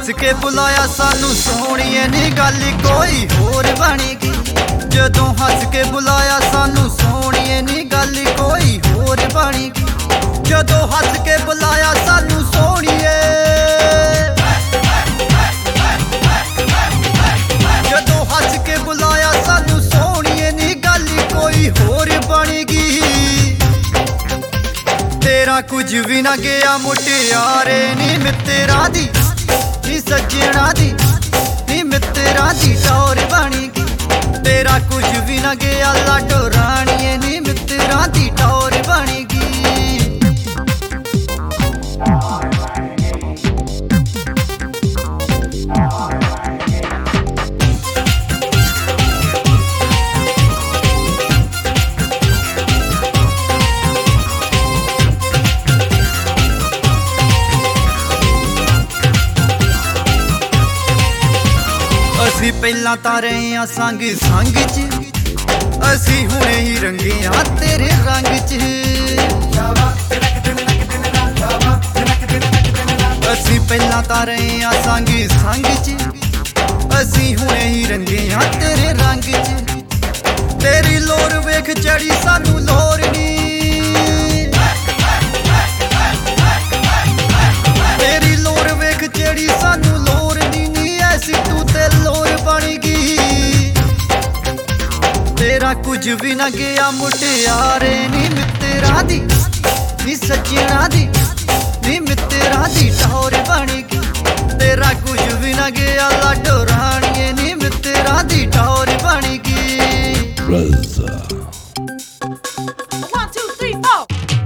हस के बुलाया सानू सोहणिए नी गल कोई होर बनेगी। जदों हस के बुलाया सानू सोहणिए नी गल कोई होर बनेगी। जदों हस के बुलाया सानू सोहणिए, जदों हस के बुलाया सानू सोहणिए नी गल कोई होर बनेगी। तेरा कुछ भी ना गया मुटियारे नी मित्तरा दी, नी सज्जणा दी, नी मित्तरा दी टौर बनेगी। तेरा कुछ भी ना गया लाडो राणिए नी मित्तरा दी टौर बनेगी। असी पहला तां रहे आ संग संग च, असी हुणे ही रंगे आ तेरे रंग च। असी पहला तां रहे आ संग संग च, असी हुणे ही रंगे आ तेरे रंग च। तेरी लोर वेख चढ़ी सानू लोर नी, तेरी लोर वेख चढ़ी सानू लोर नी, ऐसी तू ते लोर बनेगी। तेरा कुछ भी ना गया मुटियारे नी मित्तरा दी, नी सज्जणा दी, नी मित्तरा दी टौर बनेगी। तेरा कुछ भी ना गया लाडो राणिए नी मित्तरा दी टौर बनेगी। 1, 2, 3, 4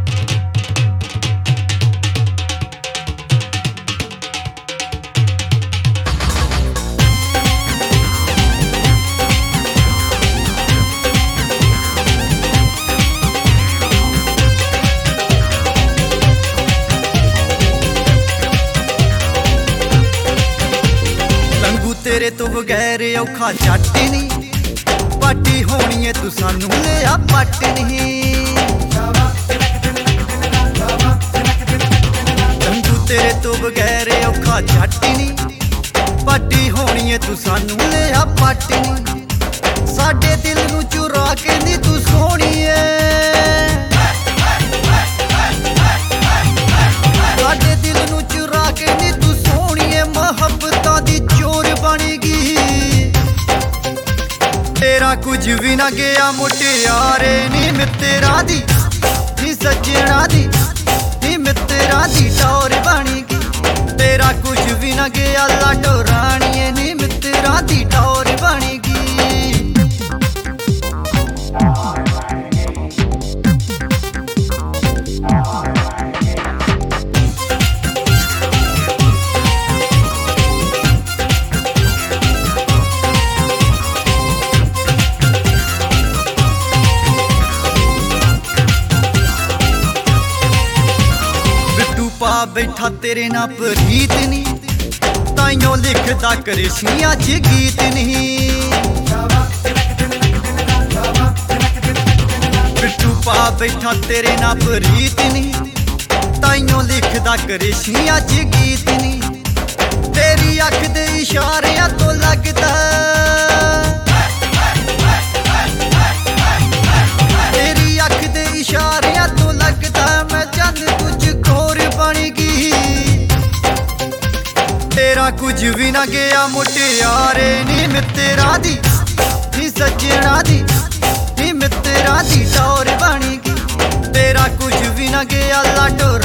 तेरे तो बगैर औखा जट नी, पार्टी होनी है तू सानू लिया पट नहीं। तंगू तेरे तो बगैर औखा जट नी, पार्टी होनी है तू सानू लिया पट नहीं। साडे दिल नू चुरा के नी तू सोहणी है, साडे दिल नू चुरा के नी तू सोहणी है। मोहब्बतां दी चोर बनेगी। तेरा कुछ भी ना गया मुटियारे नी मित्तरा दी, नी सज्जणा दी, नी मित्तरा दी टौर बनेगी। तेरा कुछ भी ना गया लाडो राणिए नी मित्तरा दी टौर बनेगी। पा बैठा तेरे ना प्रीत नी, ताइयों लिखदा करेसी अज गीत नहीं। बिट्टू पा बैठा तेरे ना प्रीत नी, ताइयों लिखदा करेसी अज गीत नहीं। तेरी अख दे इशारियां तो लगदा, तेरी अख दे इशारियां तो लगदा मैं चंद कुछ खोर बनेगी। तेरा कुछ भी ना गया मुटियारे नी मित्तरा दी, नी सज्जणा दी, नी मित्तरा दी टौर बनेगी। तेरा कुछ भी ना गया लाडो